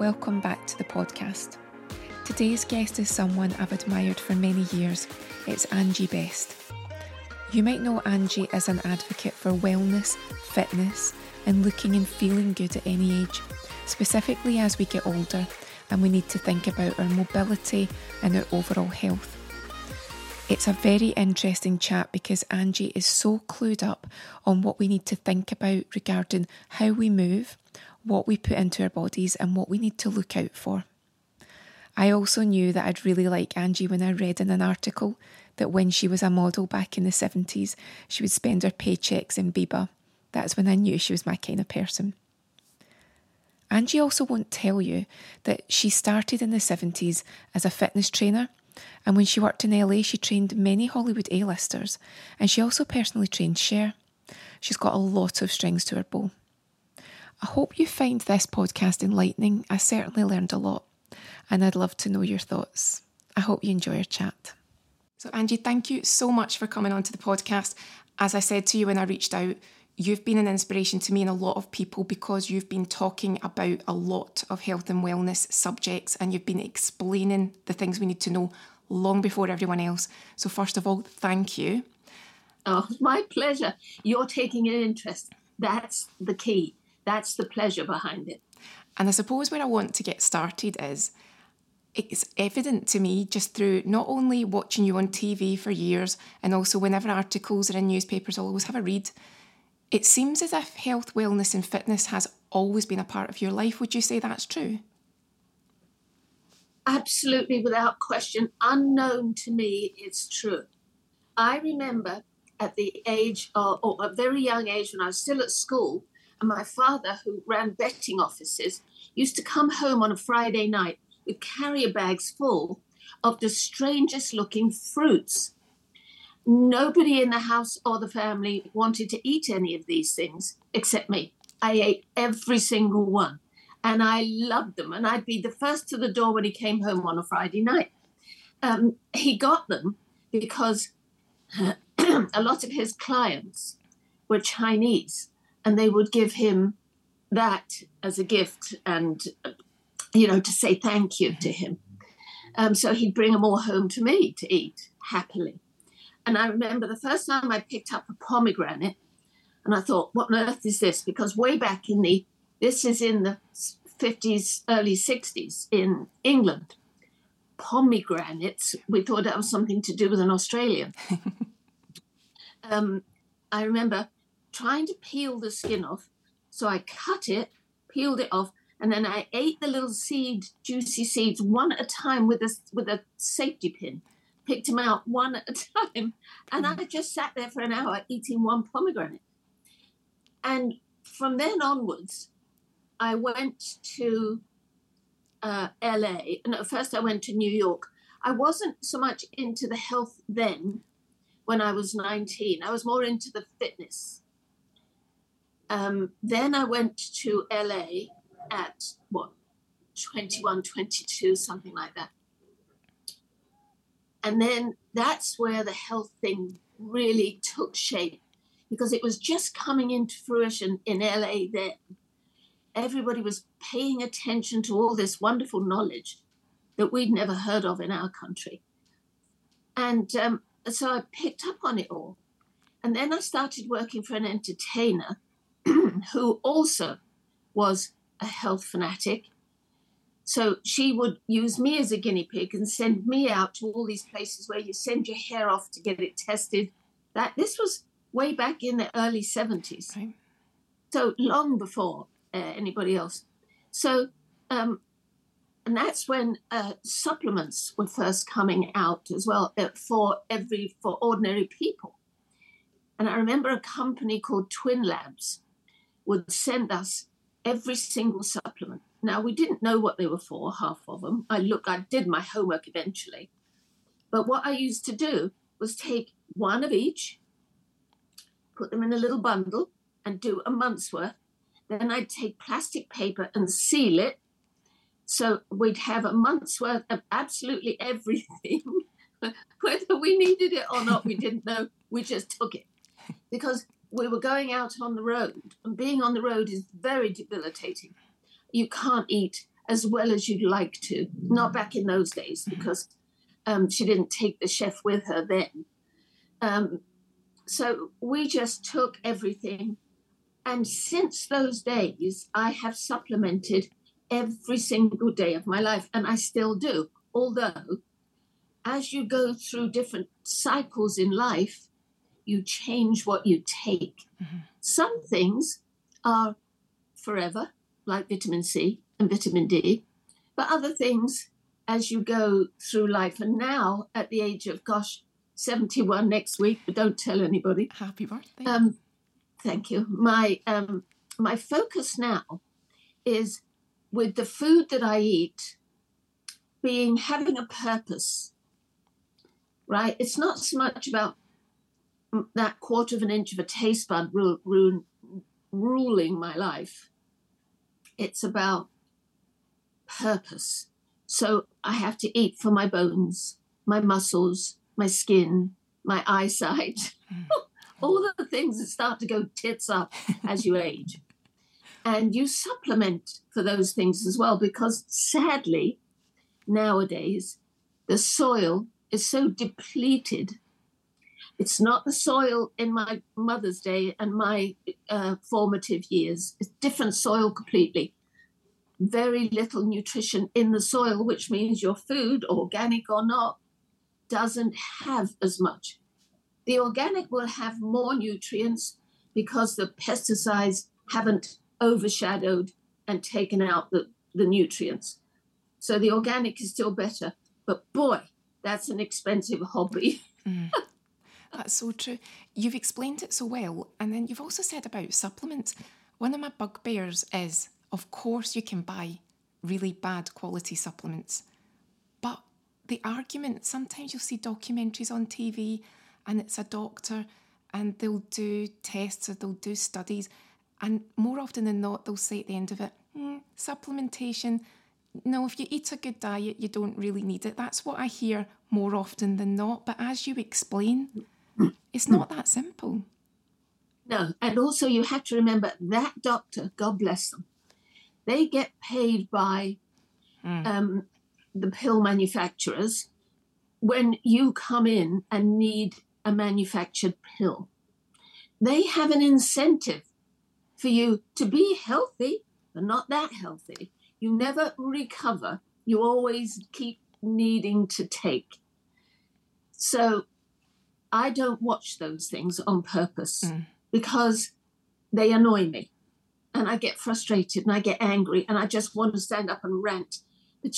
welcome back to the podcast. Today's guest is someone I've admired for many years. It's Angie Best. You might know Angie as an advocate for wellness, fitness, and looking and feeling good at any age, specifically as we get older and we need to think about our mobility and our overall health. It's a very interesting chat because Angie is so clued up on what we need to think about regarding how we move, what we put into our bodies, and what we need to look out for. I also knew that I'd really like Angie when I read in an article that when she was a model back in the 70s, she would spend her paychecks in Biba. That's when I knew she was my kind of person. Angie also won't tell you that she started in the 70s as a fitness trainer, and when she worked in LA, she trained many Hollywood A-listers, and she also personally trained Cher. She's got a lot of strings to her bow. I hope you find this podcast enlightening. I certainly learned a lot, and I'd love to know your thoughts. I hope you enjoy our chat. So Angie, thank you so much for coming onto the podcast. As I said to you when I reached out, you've been an inspiration to me and a lot of people because you've been talking about a lot of health and wellness subjects, and you've been explaining the things we need to know long before everyone else. So first of all, thank you. Oh, my pleasure. You're taking an interest. That's the key. That's the pleasure behind it. And I suppose where I want to get started is, it's evident to me just through not only watching you on TV for years and also whenever articles are in newspapers, I'll always have a read. It seems as if health, wellness and fitness has always been a part of your life. Would you say that's true? Absolutely, without question. Unknown to me, it's true. I remember at the age of, or a very young age when I was still at school, and my father, who ran betting offices, used to come home on a Friday night with carrier bags full of the strangest looking fruits. Nobody in the house or the family wanted to eat any of these things except me. I ate every single one, and I loved them. And I'd be the first to the door when he came home on a Friday night. He got them because a lot of his clients were Chinese, and they would give him that as a gift and, to say thank you to him. So he'd bring them all home to me to eat happily. And I remember the first time I picked up a pomegranate, and I thought, what on earth is this? Because way back this is in the 50s, early 60s in England, pomegranates, we thought that was something to do with an Australian. I remember trying to peel the skin off. So I cut it, peeled it off, and then I ate the little juicy seeds one at a time with a safety pin. Picked them out one at a time. And I just sat there for an hour eating one pomegranate. And from then onwards, I went to LA. And at first I went to New York. I wasn't so much into the health then when I was 19. I was more into the fitness. Then I went to LA at 21, 22, something like that. And then that's where the health thing really took shape, because it was just coming into fruition in LA then. Everybody was paying attention to all this wonderful knowledge that we'd never heard of in our country. And so I picked up on it all. And then I started working for an entertainer who also was a health fanatic. So she would use me as a guinea pig and send me out to all these places where you send your hair off to get it tested. This was way back in the early 70s. Right. So long before anybody else. So, and that's when supplements were first coming out as well for ordinary people. And I remember a company called Twin Labs would send us every single supplement. Now, we didn't know what they were for, half of them. I did my homework eventually. But what I used to do was take one of each, put them in a little bundle and do a month's worth. Then I'd take plastic paper and seal it. So we'd have a month's worth of absolutely everything. Whether we needed it or not, we didn't know. We just took it. Because we were going out on the road, and being on the road is very debilitating. You can't eat as well as you'd like to. Not back in those days, because she didn't take the chef with her then. So we just took everything. And since those days, I have supplemented every single day of my life, and I still do. Although, as you go through different cycles in life, you change what you take. Mm-hmm. Some things are forever, like vitamin C and vitamin D, but other things, as you go through life, and now at the age of, 71 next week, but don't tell anybody. Happy birthday. Thank you. My focus now is with the food that I eat having a purpose, right? It's not so much about that 1/4 of an inch of a taste bud ruling my life. It's about purpose. So I have to eat for my bones, my muscles, my skin, my eyesight, all the things that start to go tits up as you age. And you supplement for those things as well, because sadly, nowadays, the soil is so depleted. It's not the soil in my mother's day and my formative years. It's different soil completely. Very little nutrition in the soil, which means your food, organic or not, doesn't have as much. The organic will have more nutrients because the pesticides haven't overshadowed and taken out the nutrients. So the organic is still better. But boy, that's an expensive hobby. That's so true. You've explained it so well. And then you've also said about supplements. One of my bugbears is, of course, you can buy really bad quality supplements. But the argument, sometimes you'll see documentaries on TV and it's a doctor and they'll do tests or they'll do studies. And more often than not, they'll say at the end of it, supplementation, no, if you eat a good diet, you don't really need it. That's what I hear more often than not. But as you explain, it's not that simple. No, and also you have to remember that doctor, God bless them, they get paid by the pill manufacturers when you come in and need a manufactured pill. They have an incentive for you to be healthy, but not that healthy. You never recover. You always keep needing to take. So I don't watch those things on purpose because they annoy me. And I get frustrated and I get angry and I just want to stand up and rant. But,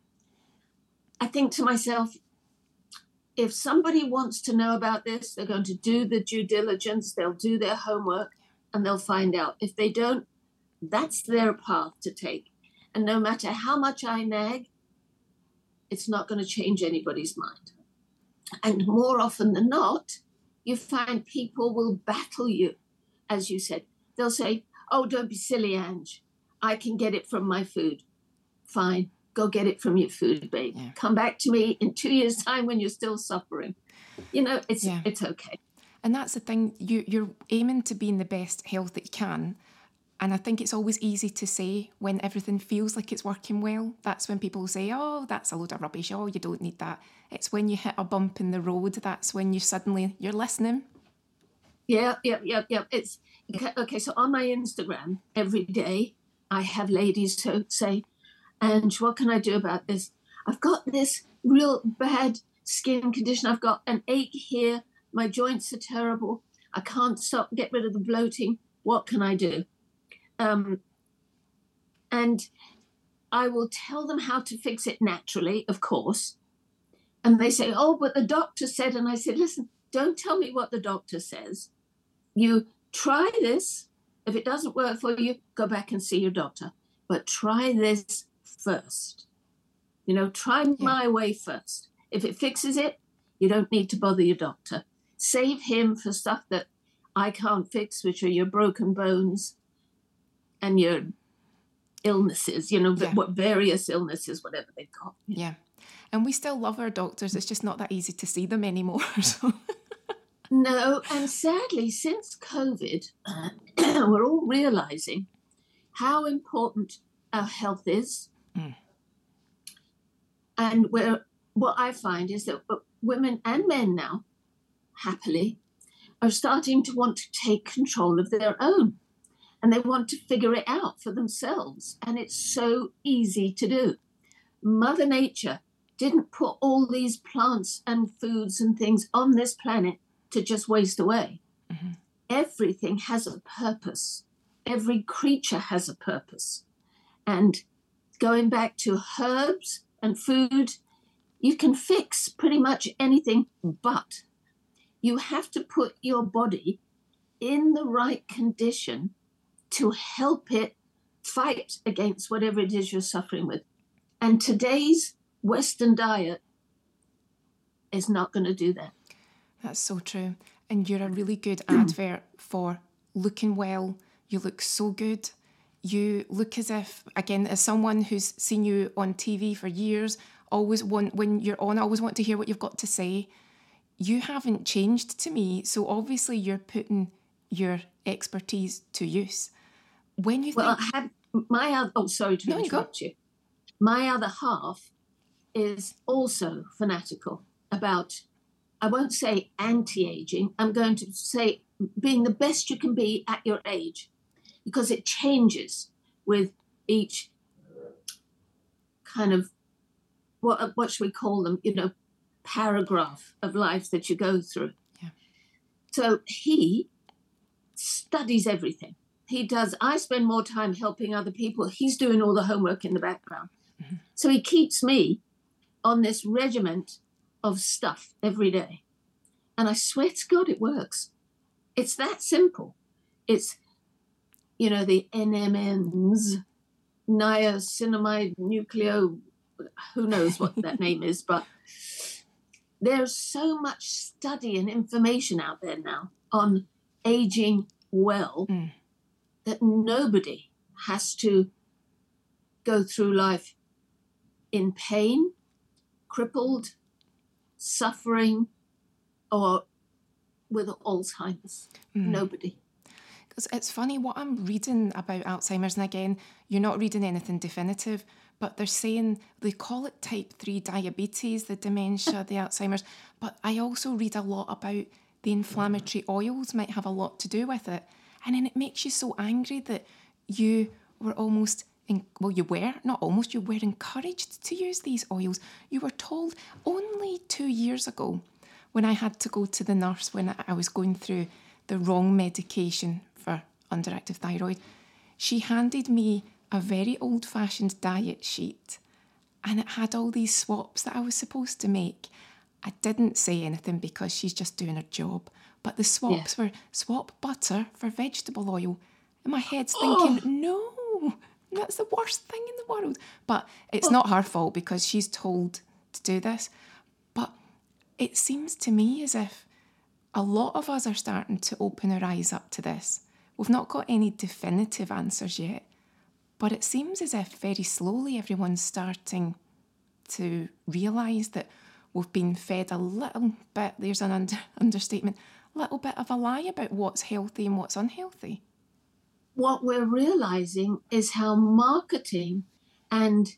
I think to myself, if somebody wants to know about this, they're going to do the due diligence, they'll do their homework, and they'll find out. If they don't, that's their path to take. And no matter how much I nag, it's not going to change anybody's mind. And more often than not, you find people will battle you, as you said. They'll say, oh, don't be silly, Ange. I can get it from my food. Fine, go get it from your food, babe. Yeah. Come back to me in 2 years' time when you're still suffering. It's okay. And that's the thing, you're aiming to be in the best health that you can. And I think it's always easy to say when everything feels like it's working well. That's when people say, oh, that's a load of rubbish. Oh, you don't need that. It's when you hit a bump in the road, that's when you're listening. Yeah. It's okay. So on my Instagram, every day, I have ladies who say, Ange, what can I do about this? I've got this real bad skin condition. I've got an ache here. My joints are terrible. I can't get rid of the bloating. What can I do? And I will tell them how to fix it naturally, of course. And they say, oh, but the doctor said, and I said, listen, don't tell me what the doctor says. You try this. If it doesn't work for you, go back and see your doctor. But try this first. Try my way first. If it fixes it, you don't need to bother your doctor. Save him for stuff that I can't fix, which are your broken bones and your illnesses, what various illnesses, whatever they've got. Yeah. And we still love our doctors. It's just not that easy to see them anymore. So. No, and sadly, since COVID, we're all realizing how important our health is, And what I find is that women and men now, happily, are starting to want to take control of their own. And they want to figure it out for themselves. And it's so easy to do. Mother Nature didn't put all these plants and foods and things on this planet to just waste away. Mm-hmm. Everything has a purpose. Every creature has a purpose. And going back to herbs and food, you can fix pretty much anything, but you have to put your body in the right condition to help it fight against whatever it is you're suffering with. And today's Western diet is not going to do that. That's so true. And you're a really good advert for looking well. You look so good. You look as if, again, as someone who's seen you on TV for years, when you're on, I always want to hear what you've got to say. You haven't changed to me, so obviously you're putting your expertise to use. When you I have my other. Oh, sorry to interrupt you. My other half is also fanatical about, I won't say anti-aging. I'm going to say being the best you can be at your age, because it changes with each kind of what should we call them? Paragraph of life that you go through. Yeah. So he studies everything. He does. I spend more time helping other people. He's doing all the homework in the background. Mm-hmm. So he keeps me on this regiment of stuff every day. And I swear to God, it works. It's that simple. It's, the NMNs, niacinamide nucleo, who knows what that name is, but there's so much study and information out there now on aging well that nobody has to go through life in pain, crippled, suffering, or with Alzheimer's. Nobody. Because it's funny what I'm reading about Alzheimer's, and again, you're not reading anything definitive, but they're saying they call it type 3 diabetes, the dementia, the Alzheimer's, but I also read a lot about the inflammatory oils might have a lot to do with it. And then it makes you so angry that you were you were encouraged to use these oils. You were told only 2 years ago, when I had to go to the nurse when I was going through the wrong medication for underactive thyroid, she handed me a very old-fashioned diet sheet, and it had all these swaps that I was supposed to make. I didn't say anything because she's just doing her job, but the swaps were swap butter for vegetable oil. And my head's thinking, no, that's the worst thing in the world. But it's not her fault because she's told to do this. But it seems to me as if a lot of us are starting to open our eyes up to this. We've not got any definitive answers yet, but it seems as if very slowly everyone's starting to realise that we've been fed a little bit, there's an understatement, a little bit of a lie about what's healthy and what's unhealthy. What we're realising is how marketing and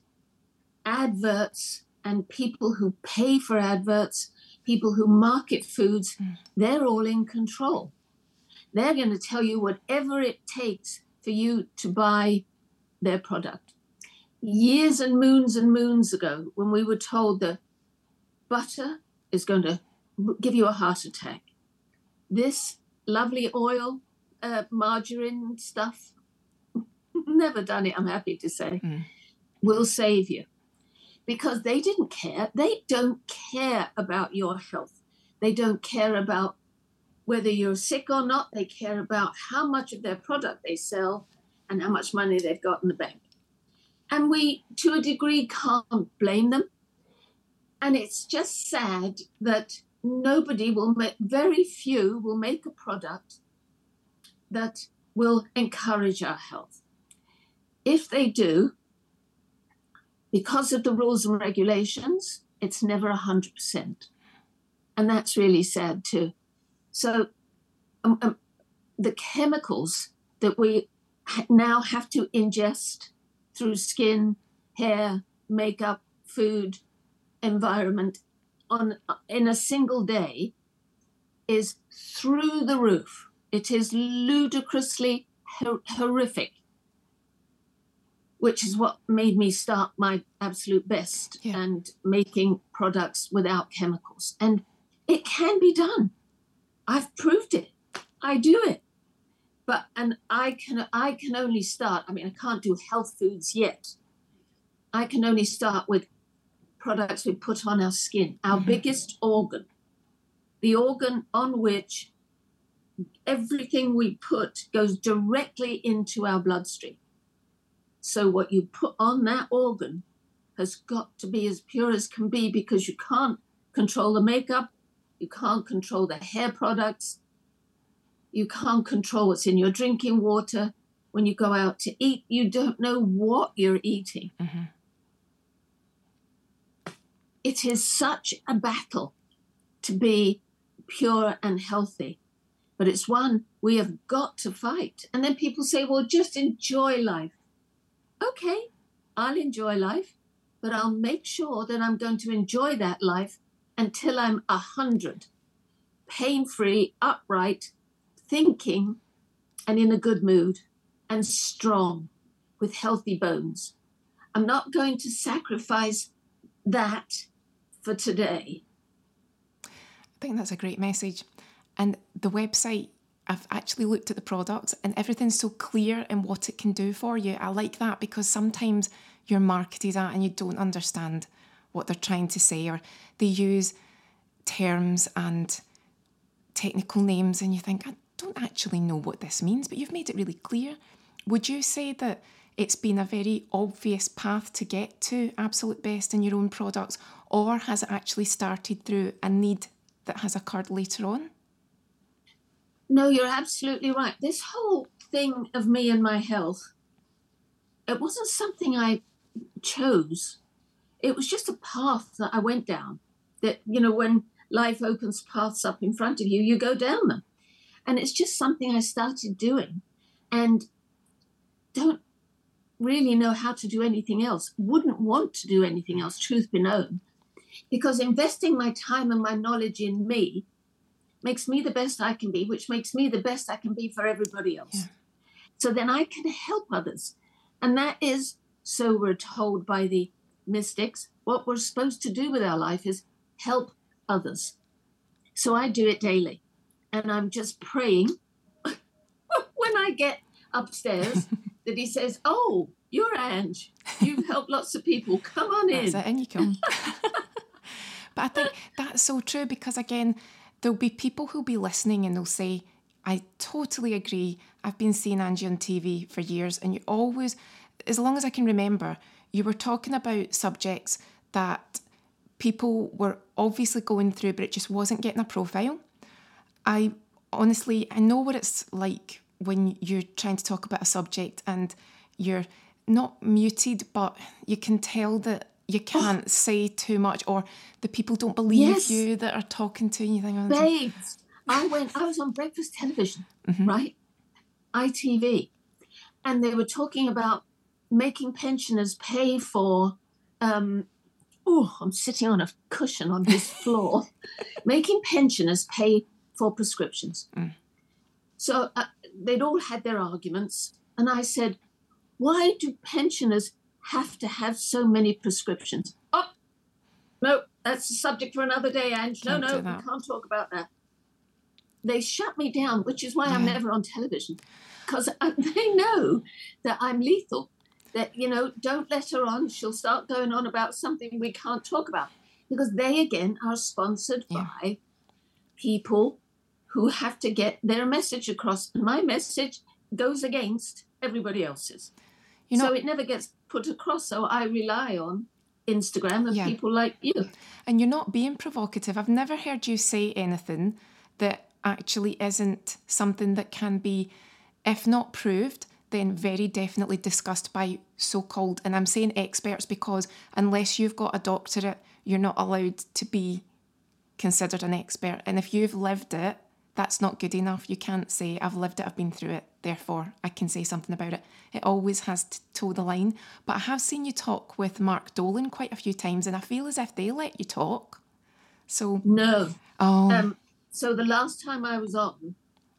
adverts and people who pay for adverts, people who market foods, they're all in control. They're going to tell you whatever it takes for you to buy their product. Years and moons ago, when we were told that butter is going to give you a heart attack, this lovely oil, margarine stuff, never done it, I'm happy to say, will save you. Because they didn't care. They don't care about your health. They don't care about whether you're sick or not. They care about how much of their product they sell and how much money they've got in the bank. And we, to a degree, can't blame them. And it's just sad that very few will make a product that will encourage our health. If they do, because of the rules and regulations, it's never 100%. And that's really sad too. So the chemicals that we now have to ingest through skin hair, makeup, food, environment in a single day is through the roof. It is ludicrously horrific, which is what made me start my absolute best and making products without chemicals. And it can be done. I've proved it. I do it. And I can only start. I mean, I can't do health foods yet. I can only start with products we put on our skin, our biggest organ, the organ on which everything we put goes directly into our bloodstream. So what you put on that organ has got to be as pure as can be, because you can't control the makeup, you can't control the hair products, you can't control what's in your drinking water. When you go out to eat, you don't know what you're eating. Mm-hmm. It is such a battle to be pure and healthy, but it's one we have got to fight. And then people say, well, just enjoy life. Okay, I'll enjoy life, but I'll make sure that I'm going to enjoy that life until I'm 100, pain-free, upright, thinking, and in a good mood, and strong, with healthy bones. I'm not going to sacrifice that for today. I think that's a great message. And the website, I've actually looked at the products and everything's so clear in what it can do for you. I like that, because sometimes you're marketed at and you don't understand what they're trying to say, or they use terms and technical names and you think, I don't actually know what this means, but you've made it really clear. Would you say that it's been a very obvious path to get to absolute best in your own products, or has it actually started through a need that has occurred later on? No, you're absolutely right. This whole thing of me and my health, it wasn't something I chose. It was just a path that I went down. That, you know, when life opens paths up in front of you, you go down them. And it's just something I started doing and don't really know how to do anything else. Wouldn't want to do anything else, truth be known, because investing my time and my knowledge in me makes me the best I can be, which makes me the best I can be for everybody else. Yeah. So then I can help others. And that is, so we're told by the mystics, what we're supposed to do with our life is help others. So I do it daily. And I'm just praying when I get upstairs that he says, oh, you're Ange. You've helped lots of people. Come on in. That's it, in you come. But I think that's so true, because again, there'll be people who'll be listening and they'll say, I totally agree. I've been seeing Angie on TV for years, and you always, as long as I can remember, you were talking about subjects that people were obviously going through, but it just wasn't getting a profile. I know what it's like when you're trying to talk about a subject and you're not muted, but you can tell that you can't say too much, or the people don't believe you that are talking to you. Babes, I was on breakfast television, right? ITV. And they were talking about making pensioners pay for, I'm sitting on a cushion on this floor, making pensioners pay for prescriptions. So they'd all had their arguments. And I said, why do pensioners have to have so many prescriptions? Oh, no, that's a subject for another day, Ange. No, we can't talk about that. They shut me down, which is why I'm never on television, because they know that I'm lethal, that, you know, don't let her on. She'll start going on about something we can't talk about, because they, again, are sponsored by people who have to get their message across. And my message goes against everybody else's. So it never gets put across. So I rely on Instagram and people like you. And you're not being provocative. I've never heard you say anything that actually isn't something that can be, if not proved, then very definitely discussed by so-called, and I'm saying experts, because unless you've got a doctorate, you're not allowed to be considered an expert. And if you've lived it, that's not good enough. You can't say, I've lived it, I've been through it. therefore I can say something about it. It always has to toe the line. But I have seen you talk with Mark Dolan quite a few times, and I feel as if they let you talk. So No. Oh. So the last time I was on,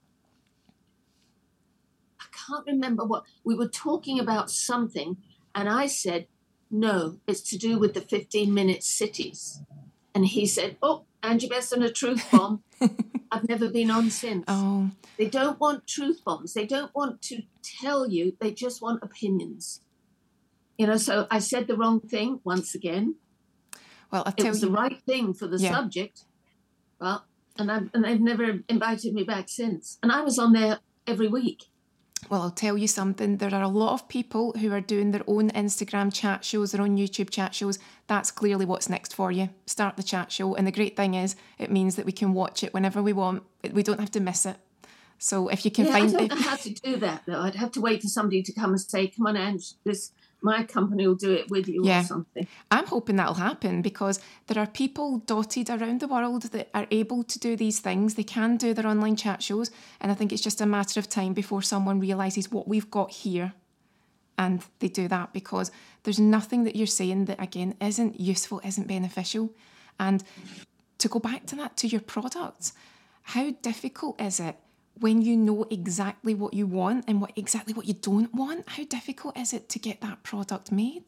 I can't remember what, we were talking about something, and I said, no, it's to do with the 15-minute cities. And he said, oh, Angie Best and a truth bomb. I've never been on since. Oh. They don't want truth bombs. They don't want to tell you. They just want opinions. You know, so I said the wrong thing once again. Well, I'll tell you. It was the right thing for the subject. Well, and they've never invited me back since. And I was on there every week. Well, I'll tell you something. There are a lot of people who are doing their own Instagram chat shows, their own YouTube chat shows. That's clearly what's next for you. Start the chat show. And the great thing is, it means that we can watch it whenever we want. We don't have to miss it. So if you can find... I don't know how to do that, though. I'd have to wait for somebody to come and say, come on, Ange, my company will do it with you or something. I'm hoping that'll happen, because there are people dotted around the world that are able to do these things. They can do their online chat shows, and I think it's just a matter of time before someone realises what we've got here and they do that, because there's nothing that you're saying that, again, isn't useful, isn't beneficial. And to go back to that, to your products, how difficult is it when you know exactly what you want and exactly what you don't want? How difficult is it to get that product made?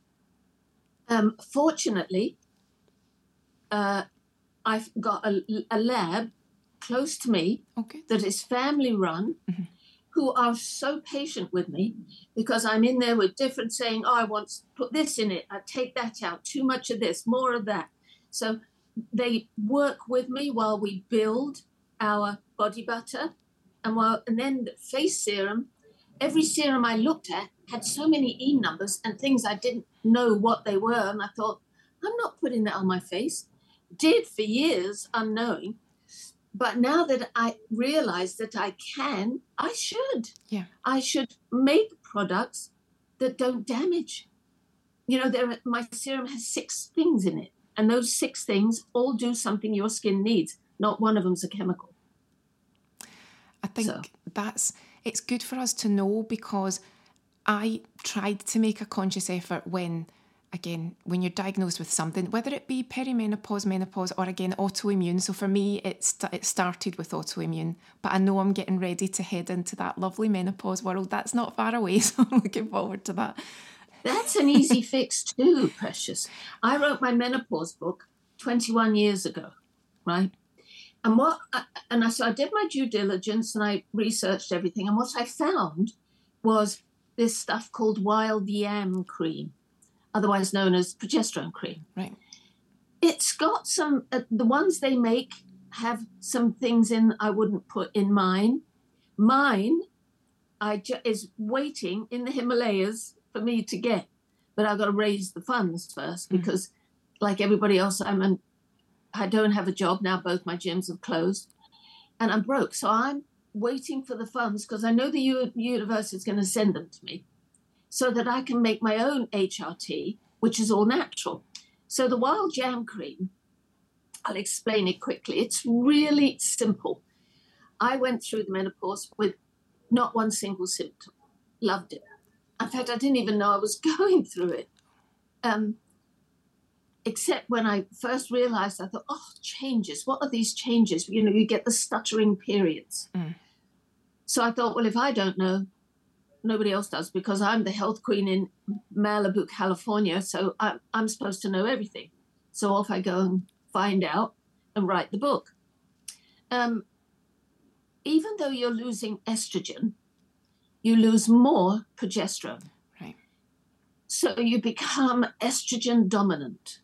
Fortunately, I've got a lab close to me that is family run, who are so patient with me, because I'm in there with different saying, oh, I want to put this in it, I take that out, too much of this, more of that. So they work with me while we build our body butter. And then the face serum, every serum I looked at had so many E numbers and things I didn't know what they were. And I thought, I'm not putting that on my face. Did for years, unknowing. But now that I realize that I can, I should. Yeah. I should make products that don't damage. You know, my serum has 6 things in it. And those 6 things all do something your skin needs. Not one of them's a chemical. I think it's good for us to know, because I tried to make a conscious effort when you're diagnosed with something, whether it be perimenopause, menopause, or again, autoimmune. So for me, it started with autoimmune, but I know I'm getting ready to head into that lovely menopause world. That's not far away, so I'm looking forward to that. That's an easy fix too, Precious. I wrote my menopause book 21 years ago, right? And so I did my due diligence and I researched everything. And what I found was this stuff called wild yam cream, otherwise known as progesterone cream. Right. It's got some, the ones they make have some things in I wouldn't put in mine. Mine is waiting in the Himalayas for me to get, but I've got to raise the funds first, because like everybody else, I don't have a job now. Both my gyms have closed and I'm broke. So I'm waiting for the funds, because I know the universe is going to send them to me so that I can make my own HRT, which is all natural. So the wild yam cream, I'll explain it quickly. It's really simple. I went through the menopause with not one single symptom. Loved it. In fact, I didn't even know I was going through it. Except when I first realized, I thought, oh, changes. What are these changes? You know, you get the stuttering periods. So I thought, well, if I don't know, nobody else does, because I'm the health queen in Malibu, California. So I'm supposed to know everything. So off I go and find out and write the book. Even though you're losing estrogen, you lose more progesterone. Right. So you become estrogen dominant.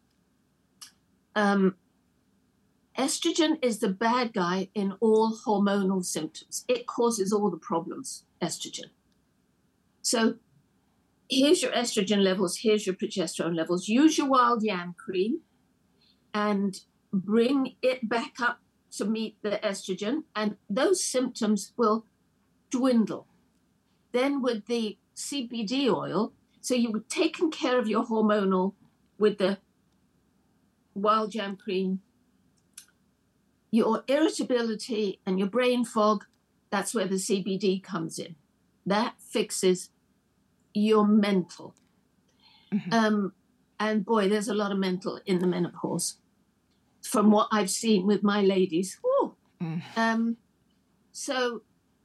Estrogen is the bad guy in all hormonal symptoms. It causes all the problems, estrogen. So here's your estrogen levels, here's your progesterone levels. Use your wild yam cream and bring it back up to meet the estrogen, and those symptoms will dwindle. Then with the CBD oil, so you've taken care of your hormonal with the wild yam cream, your irritability and your brain fog That's where the CBD comes in. That fixes your mental. And boy, there's a lot of mental in the menopause from what I've seen with my ladies. So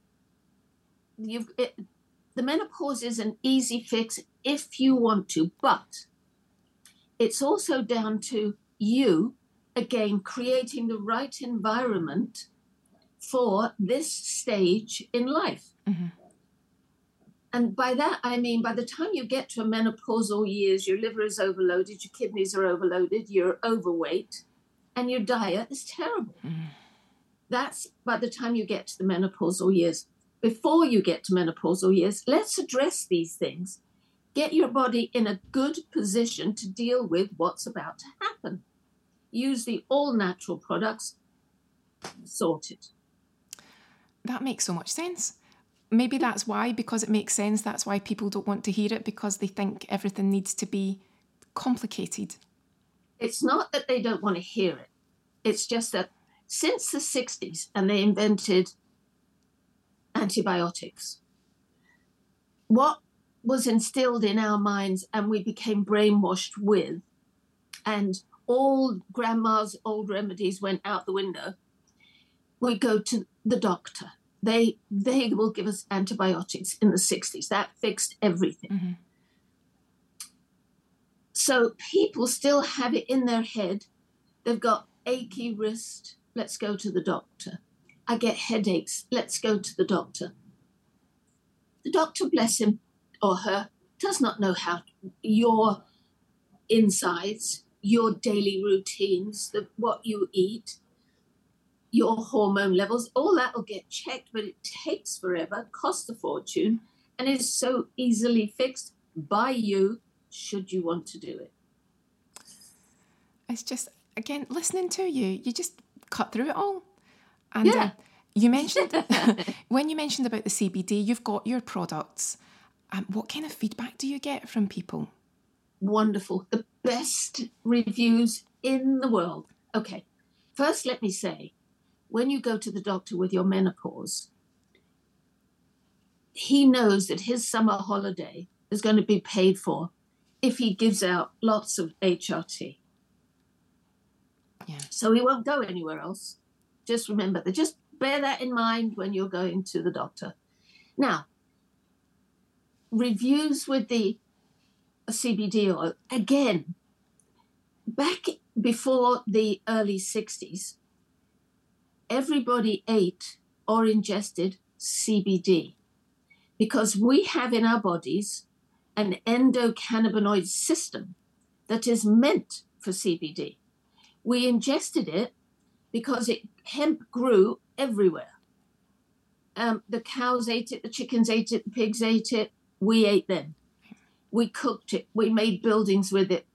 the menopause is an easy fix if you want to, but it's also down to you, again, creating the right environment for this stage in life. And by that, I mean, by the time you get to a menopausal years, your liver is overloaded, your kidneys are overloaded, you're overweight, and your diet is terrible. That's by the time you get to the menopausal years. Before you get to menopausal years, let's address these things. Get your body in a good position to deal with what's about to happen. Use the all-natural products, sorted. That makes so much sense. Maybe that's why, because it makes sense, that's why people don't want to hear it, because they think everything needs to be complicated. It's not that they don't want to hear it. It's just that since the 60s, and they invented antibiotics, what was instilled in our minds and we became brainwashed with, and all grandma's old remedies went out the window, we go to the doctor. They will give us antibiotics in the 60s. That fixed everything. So people still have it in their head. They've got achy wrist. Let's go to the doctor. I get headaches. Let's go to the doctor. The doctor, bless him or her, does not know how your insides, your daily routines, what you eat, your hormone levels, all that will get checked, but it takes forever, costs a fortune, and is so easily fixed by you, should you want to do it. It's just, again, listening to you just cut through it all. And you mentioned, when you mentioned about the CBD, you've got your products. What kind of feedback do you get from people? Wonderful. The best reviews in the world. Okay, first let me say, when you go to the doctor with your menopause, he knows that his summer holiday is going to be paid for if he gives out lots of HRT. So he won't go anywhere else. Just remember that. Just bear that in mind when you're going to the doctor. Now, reviews with the CBD oil, again, back before the early 60s, everybody ate or ingested CBD because we have in our bodies an endocannabinoid system that is meant for CBD. We ingested it because hemp grew everywhere. The cows ate it, the chickens ate it, the pigs ate it, we ate them. We cooked it, we made buildings with it.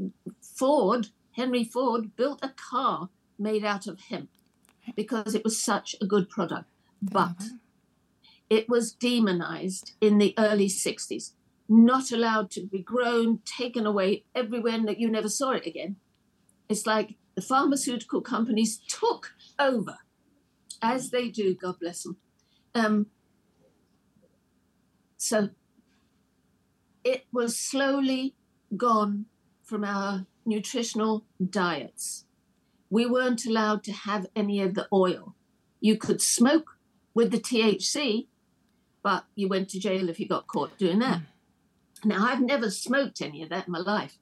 Henry Ford built a car made out of hemp because it was such a good product. But it was demonized in the early 60s, not allowed to be grown, taken away everywhere, that you never saw it again. It's like the pharmaceutical companies took over, as they do, God bless them. So it was slowly gone from our nutritional diets. We weren't allowed to have any of the oil. You could smoke with the THC, but you went to jail if you got caught doing that. Now, I've never smoked any of that in my life.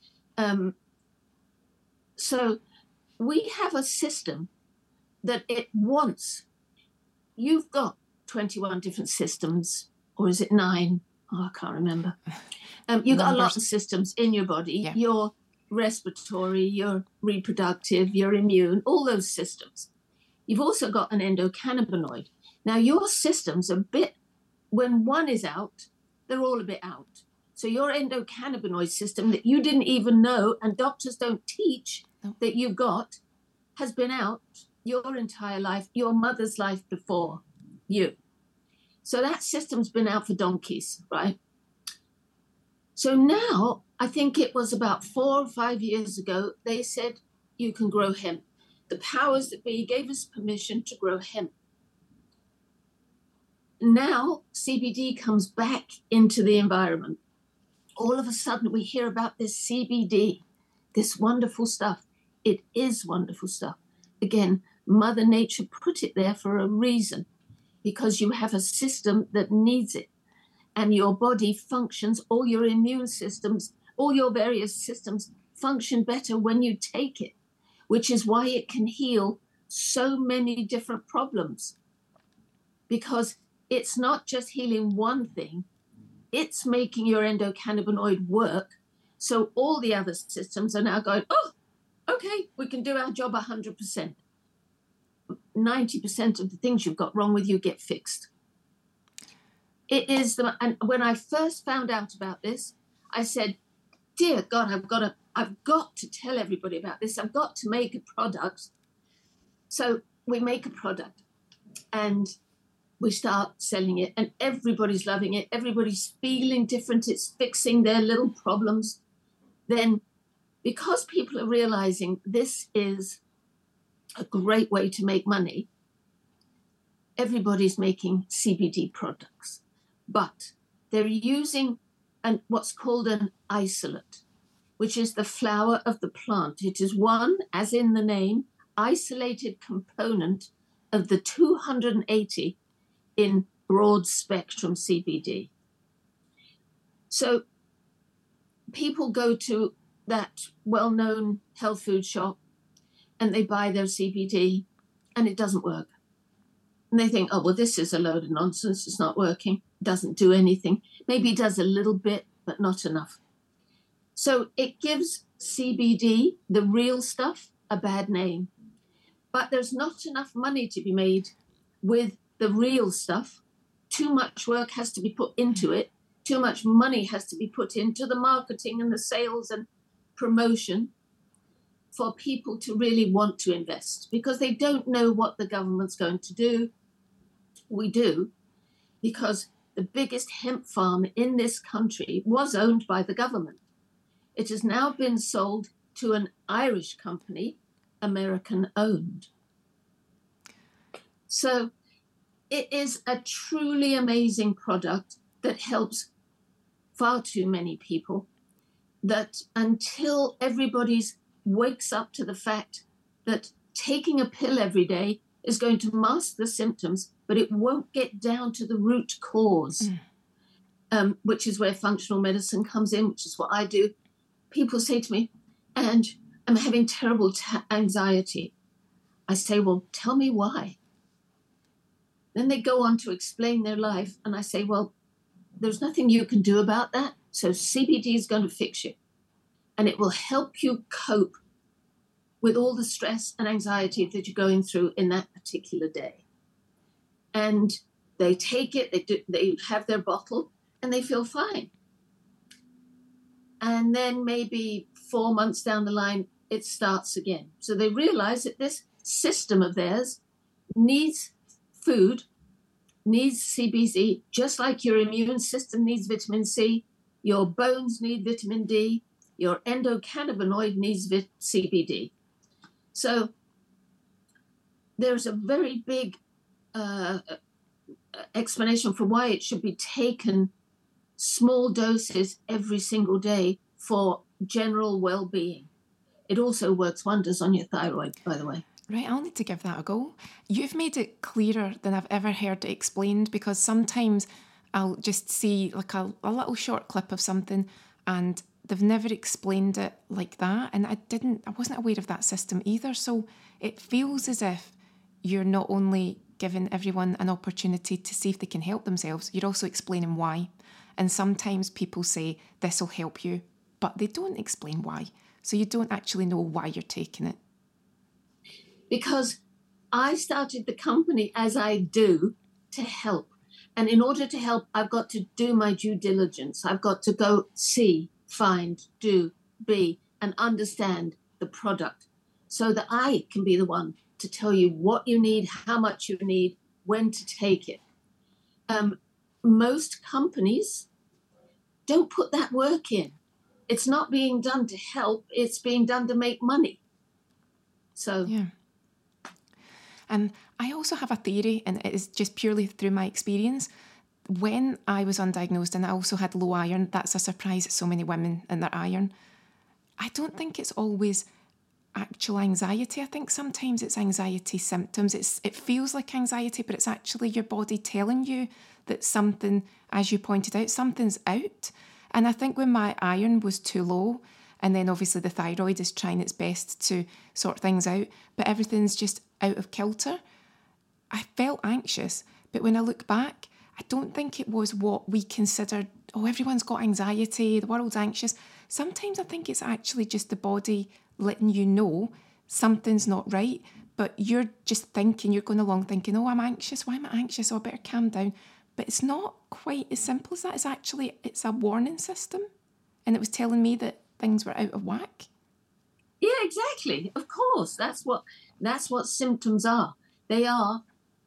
So we have a system that it wants. You've got 21 different systems, or is it 9? Oh, I can't remember. You've got a lot of systems in your body. Yeah. Your respiratory, your reproductive, your immune, all those systems. You've also got an endocannabinoid. Now, your systems are when one is out, they're all a bit out. So your endocannabinoid system that you didn't even know, and doctors don't teach that you've got, has been out your entire life, your mother's life before you. So that system's been out for donkeys, right? So now, I think it was about 4 or 5 years ago, they said you can grow hemp. The powers that be gave us permission to grow hemp. now CBD comes back into the environment. All of a sudden we hear about this CBD, this wonderful stuff. It is wonderful stuff. Again, Mother Nature put it there for a reason, because you have a system that needs it, and your body functions, all your immune systems, all your various systems function better when you take it, which is why it can heal so many different problems, because it's not just healing one thing, it's making your endocannabinoid work. So all the other systems are now going, oh, okay, we can do our job 100%. 90% of the things you've got wrong with you get fixed. It is and when I first found out about this, I said, dear God, I've got to tell everybody about this. I've got to make a product. So we make a product and we start selling it, and everybody's loving it. Everybody's feeling different. It's fixing their little problems. Then, because people are realizing this is a great way to make money, everybody's making CBD products, but they're using what's called an isolate, which is the flower of the plant. It is one, as in the name, isolated component of the 280 in broad spectrum CBD. So people go to that well-known health food shop and they buy their CBD and it doesn't work. And they think, oh, well, this is a load of nonsense. It's not working. It doesn't do anything. Maybe it does a little bit, but not enough. So it gives CBD, the real stuff, a bad name. But there's not enough money to be made with the real stuff. Too much work has to be put into it. Too much money has to be put into the marketing and the sales and promotion for people to really want to invest, because they don't know what the government's going to do. We do, because the biggest hemp farm in this country was owned by the government. It has now been sold to an Irish company, American owned. So it is a truly amazing product that helps far too many people, that until everybody wakes up to the fact that taking a pill every day is going to mask the symptoms, but it won't get down to the root cause, which is where functional medicine comes in, which is what I do. People say to me, and I'm having terrible anxiety. I say, well, tell me why. Then they go on to explain their life. And I say, well, there's nothing you can do about that. So CBD is going to fix you. And it will help you cope with all the stress and anxiety that you're going through in that particular day. And they take it, they have their bottle, and they feel fine. And then maybe 4 months down the line, it starts again. So they realize that this system of theirs needs food, needs CBD, just like your immune system needs vitamin C, your bones need vitamin D, your endocannabinoid needs CBD. So there's a very big explanation for why it should be taken small doses every single day for general well-being. It also works wonders on your thyroid, by the way. Right, I'll need to give that a go. You've made it clearer than I've ever heard it explained, because sometimes I'll just see like a little short clip of something and they've never explained it like that. And I wasn't aware of that system either. So it feels as if you're not only giving everyone an opportunity to see if they can help themselves, you're also explaining why. And sometimes people say, this will help you, but they don't explain why. So you don't actually know why you're taking it. Because I started the company as I do to help. And in order to help, I've got to do my due diligence. I've got to go see, find, do, be, and understand the product so that I can be the one to tell you what you need, how much you need, when to take it. Most companies don't put that work in. It's not being done to help. It's being done to make money. So... yeah. And I also have a theory, and it is just purely through my experience. When I was undiagnosed and I also had low iron, that's a surprise to so many women and their iron. I don't think it's always actual anxiety. I think sometimes it's anxiety symptoms. It feels like anxiety, but it's actually your body telling you that something, as you pointed out, something's out. And I think when my iron was too low, and then obviously the thyroid is trying its best to sort things out, but everything's just out of kilter, I felt anxious. But when I look back, I don't think it was what we considered, oh, everyone's got anxiety, the world's anxious. Sometimes I think it's actually just the body letting you know something's not right, but you're just thinking, you're going along thinking, oh, I'm anxious. Why am I anxious? Oh, I better calm down. But it's not quite as simple as that. It's a warning system. And it was telling me that things were out of whack. Yeah, exactly. Of course. That's what symptoms are. They are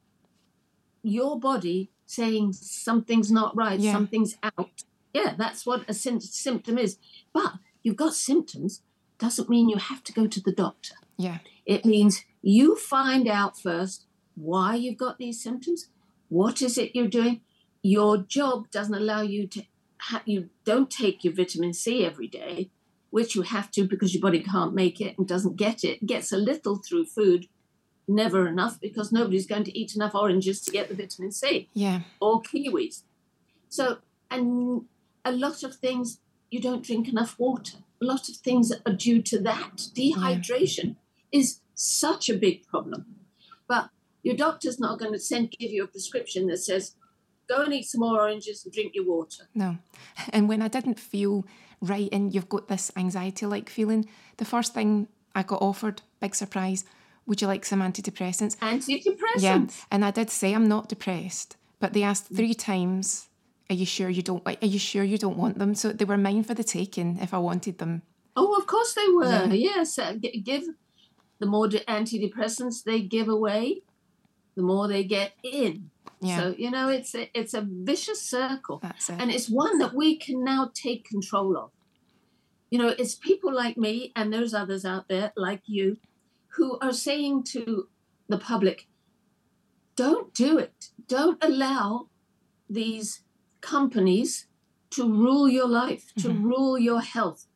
your body saying something's not right, something's out. Yeah, that's what a symptom is. But you've got symptoms doesn't mean you have to go to the doctor. Yeah. It means you find out first why you've got these symptoms. What is it you're doing? Your job doesn't allow you to, you don't take your vitamin C every day, which you have to because your body can't make it and doesn't get it. It gets a little through food, never enough because nobody's going to eat enough oranges to get the vitamin C. Yeah. Or kiwis. So, and a lot of things, you don't drink enough water. A lot of things are due to that. Dehydration is such a big problem. But your doctor's not going to give you a prescription that says, go and eat some more oranges and drink your water. No. And when I didn't feel right and you've got this anxiety-like feeling, the first thing I got offered, big surprise, would you like some antidepressants? Antidepressants? Yeah. And I did say I'm not depressed, but they asked 3 times, are you sure you don't want them? So they were mine for the taking if I wanted them. Oh, of course they were. Yeah. Yes. Give the more antidepressants they give away, the more they get in. Yeah. So, it's a vicious circle. That's it. And it's one that we can now take control of. It's people like me and there's others out there like you who are saying to the public, don't do it. Don't allow these companies to rule your life, to rule your health,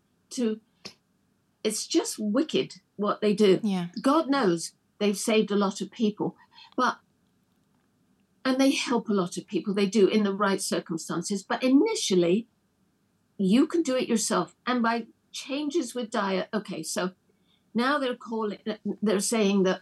it's just wicked what they do. Yeah. God knows they've saved a lot of people, and they help a lot of people. They do in the right circumstances. But initially, you can do it yourself. And by changes with diet, okay, so now they're saying that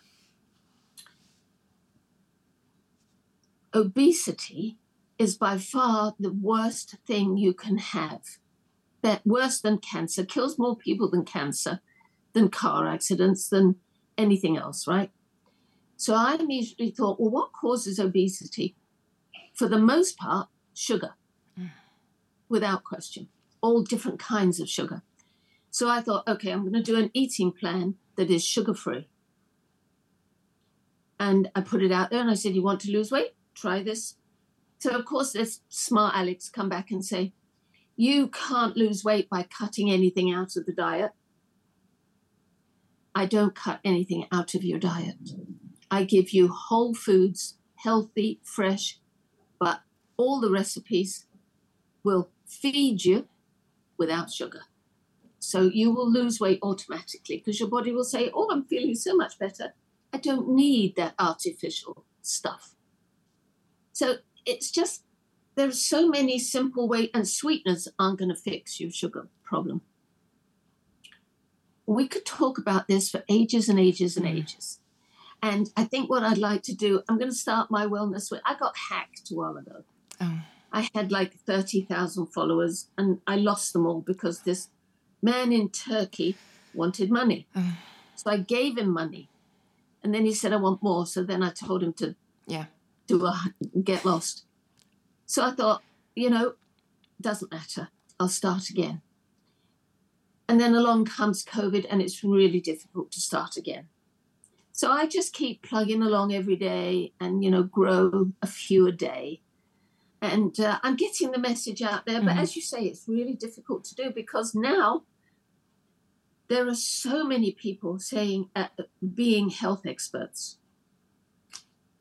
obesity is by far the worst thing you can have. That worse than cancer, kills more people than cancer, than car accidents, than anything else, right? So I immediately thought, well, what causes obesity? For the most part, sugar, without question, all different kinds of sugar. So I thought, okay, I'm going to do an eating plan that is sugar-free. And I put it out there and I said, you want to lose weight? Try this. So, of course, there's smart Alex come back and say, you can't lose weight by cutting anything out of the diet. I don't cut anything out of your diet. I give you whole foods, healthy, fresh, but all the recipes will feed you without sugar. So you will lose weight automatically because your body will say, oh, I'm feeling so much better. I don't need that artificial stuff. So it's just, there's so many simple ways, and sweeteners aren't going to fix your sugar problem. We could talk about this for ages and ages and ages. And I think what I'd like to do, I'm going to start my wellness with, I got hacked a while ago. Oh. I had like 30,000 followers and I lost them all because this man in Turkey wanted money. Oh. So I gave him money. And then he said, I want more. So then I told him to get lost. So I thought, doesn't matter. I'll start again. And then along comes COVID and it's really difficult to start again. So I just keep plugging along every day and, grow a few a day. And I'm getting the message out there. But as you say, it's really difficult to do because now there are so many people saying being health experts.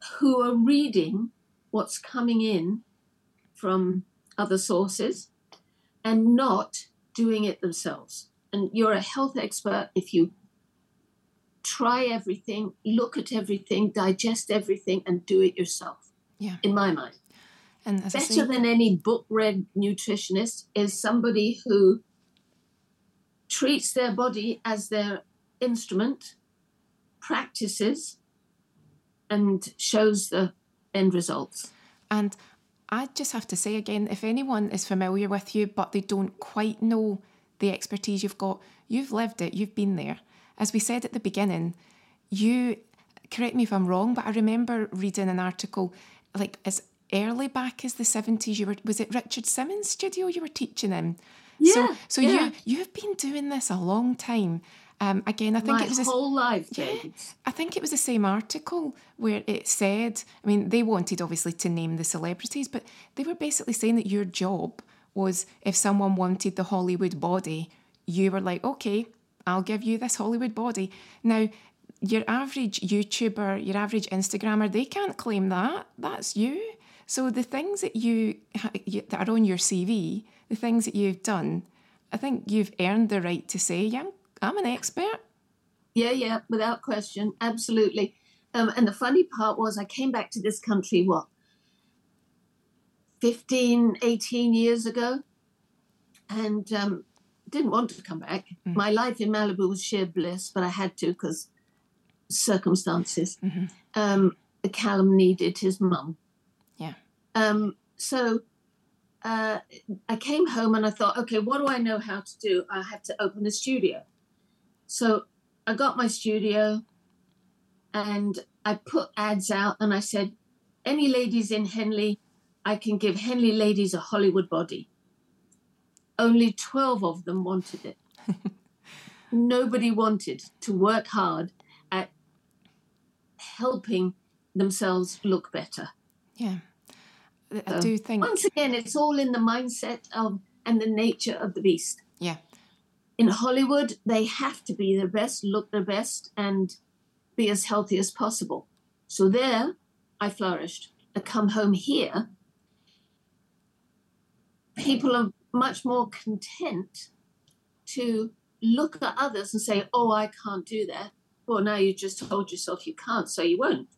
who are reading what's coming in from other sources and not doing it themselves. And you're a health expert if you try everything, look at everything, digest everything, and do it yourself. Yeah. In my mind. And as better than any book-read nutritionist is somebody who treats their body as their instrument, practices, and shows the end results. And I just have to say again, if anyone is familiar with you, but they don't quite know the expertise you've got, you've lived it, you've been there. As we said at the beginning, you, correct me if I'm wrong, but I remember reading an article, like as early back as the 70s, was it Richard Simmons' studio you were teaching in? Yeah. So you've been doing this a long time. Again, I think my it was whole life. Yeah, David. I think it was the same article where it said, I mean, they wanted obviously to name the celebrities, but they were basically saying that your job was if someone wanted the Hollywood body, you were like, okay, I'll give you this Hollywood body. Now, your average YouTuber, your average Instagrammer, they can't claim that. That's you. So the things that that are on your CV, the things that you've done, I think you've earned the right to say, yeah, I'm an expert. Yeah, without question. Absolutely. And the funny part was I came back to this country, 15, 18 years ago, and didn't want to come back. My life in Malibu was sheer bliss, but I had to because circumstances. Callum needed his mum. Yeah. So I came home and I thought, okay, what do I know how to do? I have to open a studio. So I got my studio and I put ads out and I said, any ladies in Henley, I can give Henley ladies a Hollywood body. Only 12 of them wanted it. Nobody wanted to work hard at helping themselves look better. Yeah. I do think... Once again, it's all in the mindset of and the nature of the beast. Yeah. In Hollywood, they have to be their best, look their best, and be as healthy as possible. So there, I flourished. I come home here, people are much more content to look at others and say, oh, I can't do that. Well, now you just told yourself you can't, so you won't.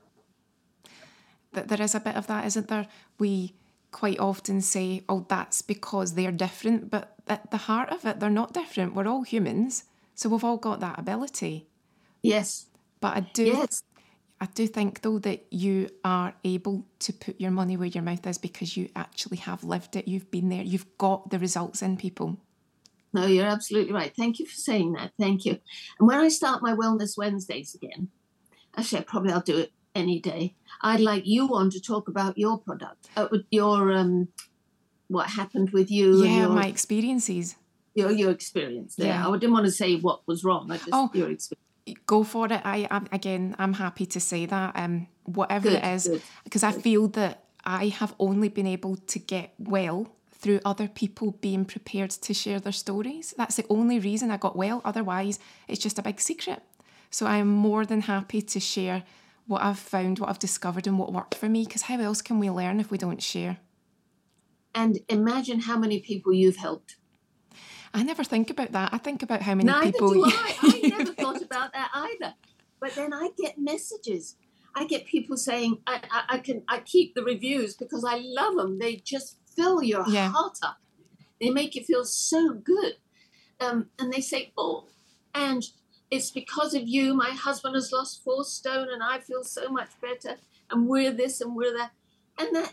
There is a bit of that, isn't there? We quite often say, oh, that's because they're different, but at the heart of it, they're not different. We're all humans, so we've all got that ability. Yes. But I do think, though, that you are able to put your money where your mouth is because you actually have lived it. You've been there. You've got the results in people. No, you're absolutely right. Thank you for saying that. Thank you. And when I start my Wellness Wednesdays again, actually, I'll do it any day. I'd like you on to talk about your product, your what happened with you. Yeah, my experiences. Your experience there. Yeah. I didn't want to say what was wrong. Your experience. Go for it. I'm happy to say that. Whatever it is, because I feel that I have only been able to get well through other people being prepared to share their stories. That's the only reason I got well. Otherwise, it's just a big secret. So I am more than happy to share what I've found, what I've discovered, and what worked for me, because how else can we learn if we don't share? And imagine how many people you've helped. I never think about that. I think about how many people... Neither do I. I never thought about that either. But then I get messages. I get people saying, I keep the reviews because I love them. They just fill your heart up. They make you feel so good. And they say, oh, and it's because of you. My husband has lost 4 stone and I feel so much better. And we're this and we're that. And that,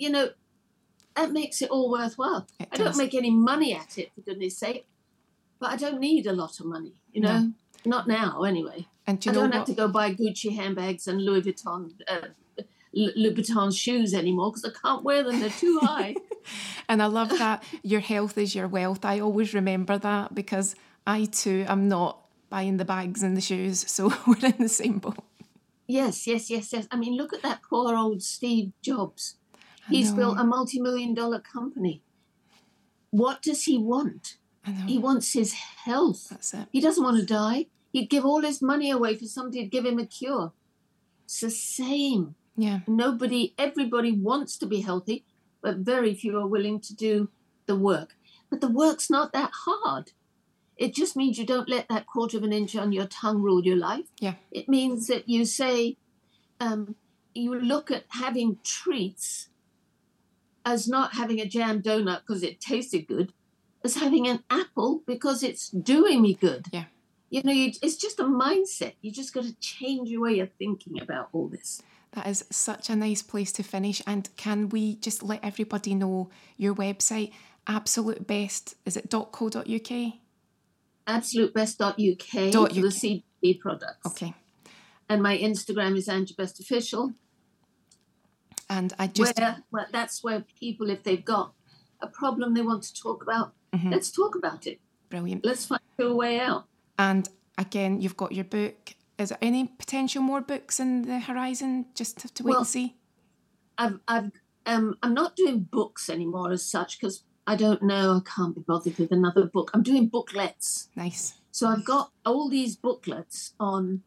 that makes it all worthwhile. I don't make any money at it, for goodness sake. But I don't need a lot of money, No. Not now, anyway. And I don't have to go buy Gucci handbags and Louis Vuitton shoes anymore because I can't wear them. They're too high. And I love that your health is your wealth. I always remember that because I too am not buying the bags and the shoes. So we're in the same boat. Yes. I mean, look at that poor old Steve Jobs. He's built a multi-million-dollar company. What does he want? He wants his health. That's it. He doesn't want to die. He'd give all his money away for somebody to give him a cure. It's the same. Yeah. Everybody wants to be healthy, but very few are willing to do the work. But the work's not that hard. It just means you don't let that 1/4 of an inch on your tongue rule your life. Yeah. It means that you say, you look at having treats as not having a jam donut because it tasted good, as having an apple because it's doing me good. Yeah. It's just a mindset. You just got to change your way of thinking about all this. That is such a nice place to finish. And can we just let everybody know your website, Absolute Best, is it .co.uk? AbsoluteBest.uk for the CBD products. Okay. And my Instagram is Angie Best Official. And that's where people, if they've got a problem they want to talk about, let's talk about it. Brilliant. Let's find a way out. And again, you've got your book. Is there any potential more books in the horizon? Just have to wait and see. I'm not doing books anymore as such because I don't know. I can't be bothered with another book. I'm doing booklets. Nice. So I've got all these booklets on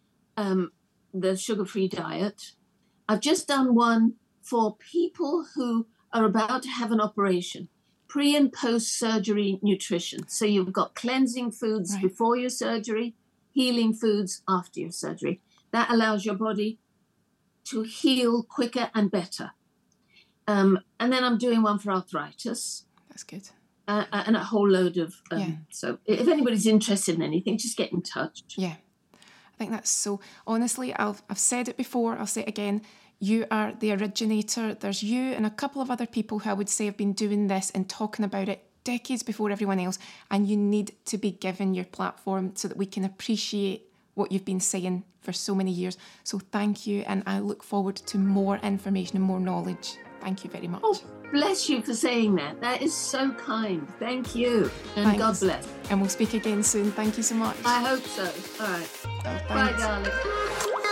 the sugar-free diet. I've just done one for people who are about to have an operation, pre- and post-surgery nutrition. So you've got cleansing foods before your surgery, healing foods after your surgery. That allows your body to heal quicker and better. And then I'm doing one for arthritis. That's good. And a whole load of... So if anybody's interested in anything, just get in touch. Yeah. I think that's so... Honestly, I've said it before, I'll say it again. You are the originator. There's you and a couple of other people who I would say have been doing this and talking about it decades before everyone else. And you need to be given your platform so that we can appreciate what you've been saying for so many years. So thank you. And I look forward to more information and more knowledge. Thank you very much. Oh, bless you for saying that. That is so kind. Thank you. And thanks. God bless. And we'll speak again soon. Thank you so much. I hope so. All right. Oh, bye, darling.